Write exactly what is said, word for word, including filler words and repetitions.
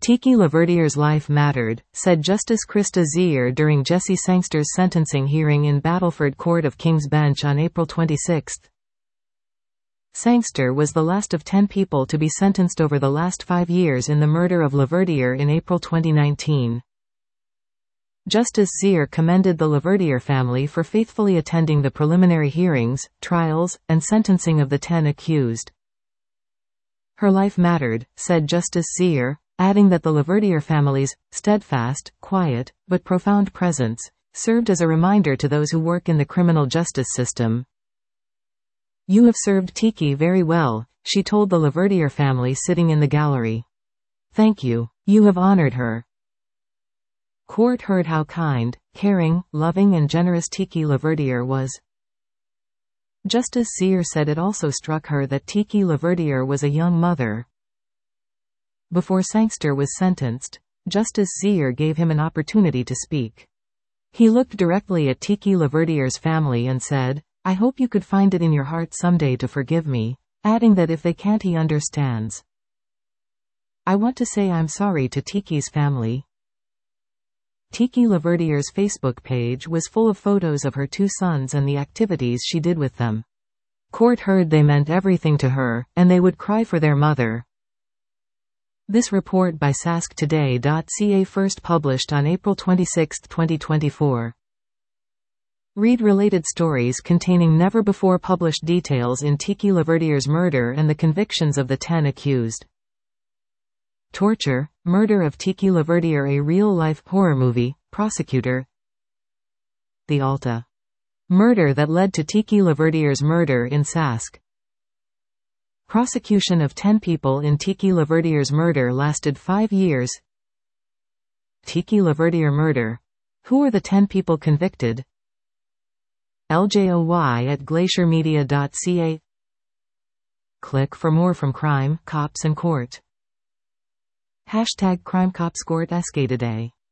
Tiki Laverdier's life mattered, said Justice Krista Zier during Jesse Sangster's sentencing hearing in Battleford Court of King's Bench on April twenty-sixth. Sangster was the last of ten people to be sentenced over the last five years in the murder of Laverdiere in April twenty nineteen. Justice Zier commended the Laverdiere family for faithfully attending the preliminary hearings, trials, and sentencing of the ten accused. Her life mattered, said Justice Zier, adding that the Laverdiere family's steadfast, quiet, but profound presence served as a reminder to those who work in the criminal justice system. "You have served Tiki very well," she told the Laverdiere family sitting in the gallery. "Thank you. You have honored her." Court heard how kind, caring, loving and generous Tiki Laverdiere was. Justice Zier said it also struck her that Tiki Laverdiere was a young mother. Before Sangster was sentenced, Justice Zier gave him an opportunity to speak. He looked directly at Tiki Laverdiere's family and said, "I hope you could find it in your heart someday to forgive me," adding that if they can't, he understands. "I want to say I'm sorry to Tiki's family." Tiki Laverdiere's Facebook page was full of photos of her two sons and the activities she did with them. Court heard they meant everything to her, and they would cry for their mother. This report by sask today dot c a first published on April twenty-sixth, twenty twenty-four. Read related stories containing never-before-published details in Tiki Laverdiere's murder and the convictions of the ten accused. Torture, Murder of Tiki Laverdiere, a real-life horror movie, prosecutor. The Alta murder that led to Tiki Laverdiere's murder in Sask. Prosecution of ten people in Tiki Laverdiere's murder lasted five years. Tiki Laverdiere murder. Who are the ten people convicted? L J O Y at glacier media dot c a. Click for more from Crime, Cops and Court. Hashtag Crime Cops Court Esque today.